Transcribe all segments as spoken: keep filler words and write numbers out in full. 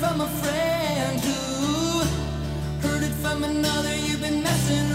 from a friend who heard it from another. You've been messing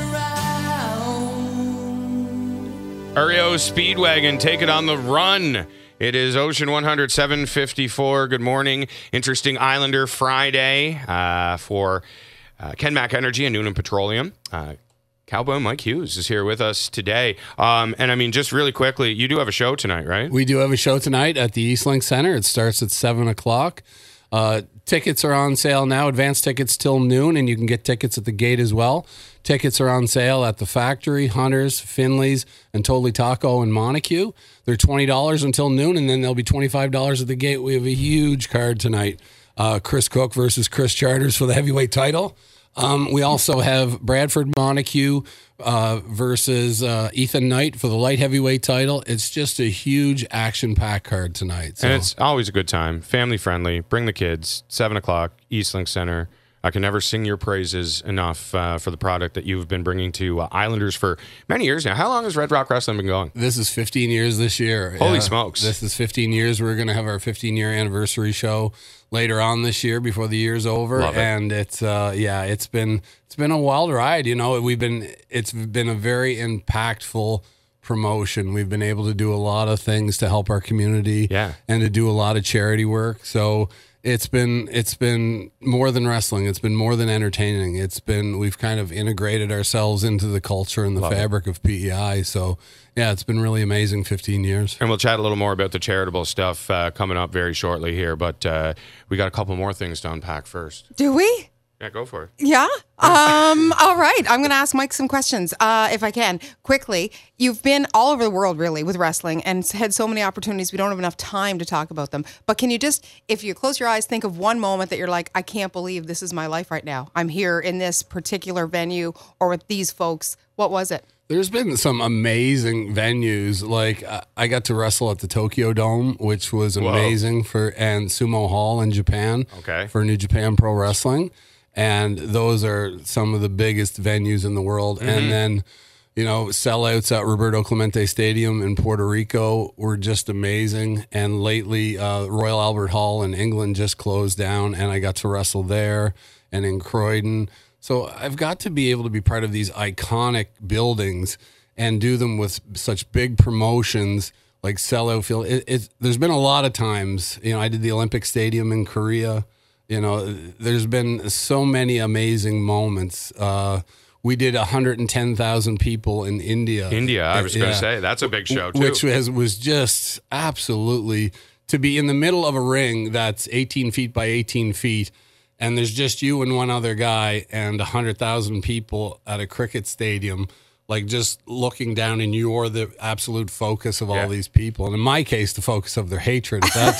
around. R E O Speedwagon, take it on the run. It is Ocean one hundred, seven fifty-four. Good morning. Interesting Islander Friday uh, for uh, Kenmac Energy and Noonan Petroleum. Uh, Cowboy Mike Hughes is here with us today. Um, and I mean, just really quickly, you do have a show tonight, right? We do have a show tonight at the Eastlink Center. It starts at seven o'clock. Uh, tickets are on sale now. Advance tickets till noon, and you can get tickets at the gate as well. Tickets are on sale at the Factory, Hunters, Finley's, and Totally Taco in Montague. They're twenty dollars until noon, and then they'll be twenty-five dollars at the gate. We have a huge card tonight. Uh, Chris Cook versus Chris Charters for the heavyweight title. Um, we also have Bradford Montague uh, versus uh, Ethan Knight for the light heavyweight title. It's just a huge action-packed card tonight. So. And it's always a good time. Family-friendly. Bring the kids. seven o'clock, Eastlink Center. I can never sing your praises enough uh, for the product that you've been bringing to uh, Islanders for many years now. How long has Red Rock Wrestling been going? This is fifteen years this year. Holy yeah, smokes. This is fifteen years. We're going to have our fifteen-year anniversary show later on this year before the year's over. Love it. And it's, uh, yeah, it's been it's been a wild ride. You know, we've been it's been a very impactful promotion. We've been able to do a lot of things to help our community yeah. and to do a lot of charity work. So It's been it's been more than wrestling. It's been more than entertaining. It's been we've kind of integrated ourselves into the culture and the Love fabric it. of P E I. So yeah, it's been really amazing. fifteen years, and we'll chat a little more about the charitable stuff uh, coming up very shortly here. But uh, we got a couple more things to unpack first. Do we? Yeah, go for it. Yeah. Um, all right. I'm going to ask Mike some questions, uh, if I can, quickly. You've been all over the world, really, with wrestling and had so many opportunities. We don't have enough time to talk about them. But can you just, if you close your eyes, think of one moment that you're like, I can't believe this is my life right now. I'm here in this particular venue or with these folks. What was it? There's been some amazing venues. Like uh, I got to wrestle at the Tokyo Dome, which was amazing Whoa. for, and Sumo Hall in Japan okay. for New Japan Pro Wrestling. And those are some of the biggest venues in the world. Mm-hmm. And then, you know, sellouts at Roberto Clemente Stadium in Puerto Rico were just amazing. And lately, uh, Royal Albert Hall in England just closed down, and I got to wrestle there and in Croydon. So I've got to be able to be part of these iconic buildings and do them with such big promotions like sellout field. It, it, there's been a lot of times, you know, I did the Olympic Stadium in Korea. You know, there's been so many amazing moments. Uh, we did one hundred ten thousand people in India. India, I was going to Yeah. say, that's a big show, too. Which was, was just absolutely, to be in the middle of a ring that's eighteen feet by eighteen feet, and there's just you and one other guy and one hundred thousand people at a cricket stadium, like just looking down, and you're the absolute focus of all Yeah. these people. And in my case, the focus of their hatred at that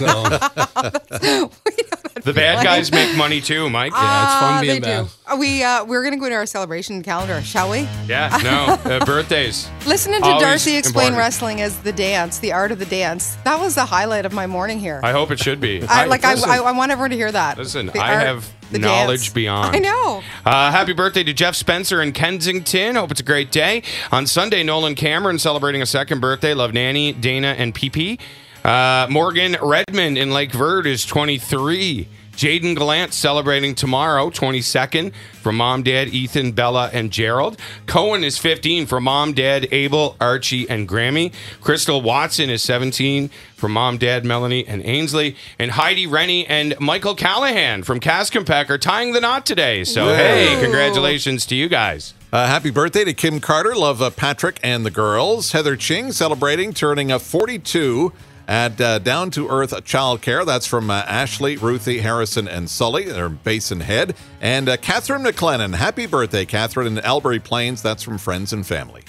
time. So... The bad guys make money too, Mike. Yeah, it's fun Ah, being they bad. do. Are we, uh, we're going to go into our celebration calendar, shall we? Yeah, no, uh, birthdays. Listening to Always Darcy explain important. wrestling as the dance, the art of the dance. That was the highlight of my morning here. I hope it should be. I, like I, listen, I, I want everyone to hear that. Listen, The I art, have the knowledge dance. beyond. I know. Uh, happy birthday to Jeff Spencer in Kensington. Hope it's a great day. On Sunday, Nolan Cameron celebrating a second birthday. Love Nanny, Dana, and P P. Uh, Morgan Redmond in Lake Verde is twenty-three. Jaden Gallant celebrating tomorrow, twenty-second, from Mom, Dad, Ethan, Bella, and Gerald. Cohen is fifteen from Mom, Dad, Abel, Archie, and Grammy. Crystal Watson is seventeen from Mom, Dad, Melanie, and Ainsley. And Heidi Rennie and Michael Callahan from Cascompeck are tying the knot today. So, Whoa. hey, congratulations to you guys. Uh, happy birthday to Kim Carter. Love uh, Patrick and the girls. Heather Ching celebrating, turning a forty-two at uh, Down to Earth Childcare. That's from uh, Ashley, Ruthie, Harrison, and Sully. They're Basin Head. And uh, Catherine McLennan. Happy birthday, Catherine, in Albury Plains. That's from Friends and Family.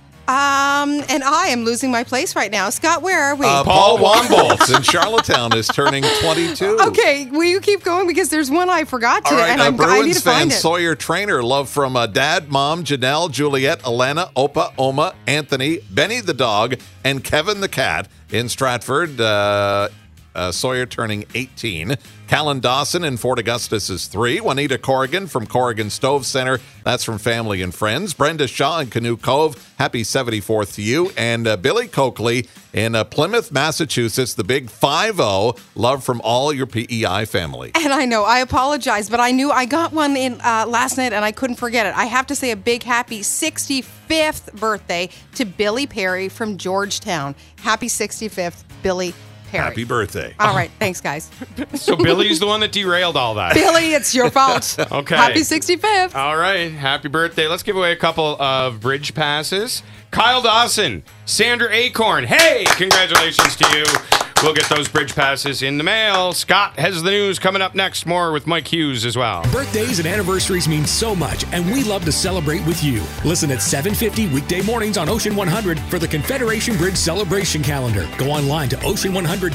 Um, and I am losing my place right now. Scott, where are we? Uh, Paul Womboltz in Charlottetown is turning twenty-two. Okay, will you keep going? Because there's one I forgot to, All right, and uh, I'm, I need Bruins to fan find it. Sawyer Trainer. Love from uh, Dad, Mom, Janelle, Juliet, Alana, Opa, Oma, Anthony, Benny the dog, and Kevin the cat in Stratford. Uh, uh, Sawyer turning eighteen. Callan Dawson in Fort Augustus is three. Juanita Corrigan from Corrigan Stove Center. That's from family and friends. Brenda Shaw in Canoe Cove. Happy seventy-fourth to you. And uh, Billy Coakley in uh, Plymouth, Massachusetts. The big five oh. Love from all your P E I family. And I know, I apologize, but I knew I got one in uh, last night and I couldn't forget it. I have to say a big happy sixty-fifth birthday to Billy Perry from Georgetown. Happy sixty-fifth, Billy Perry. Happy birthday. All right, thanks, guys. So Billy's the one that derailed all that. Billy, it's your fault. Okay. Happy sixty-fifth. All right. Happy birthday. Let's give away a couple of bridge passes. Kyle Dawson, Sandra Acorn. Hey, congratulations to you. We'll get those bridge passes in the mail. Scott has the news coming up next. More with Mike Hughes as well. Birthdays and anniversaries mean so much, and we love to celebrate with you. Listen at seven fifty weekday mornings on Ocean one hundred for the Confederation Bridge Celebration Calendar. Go online to ocean one hundred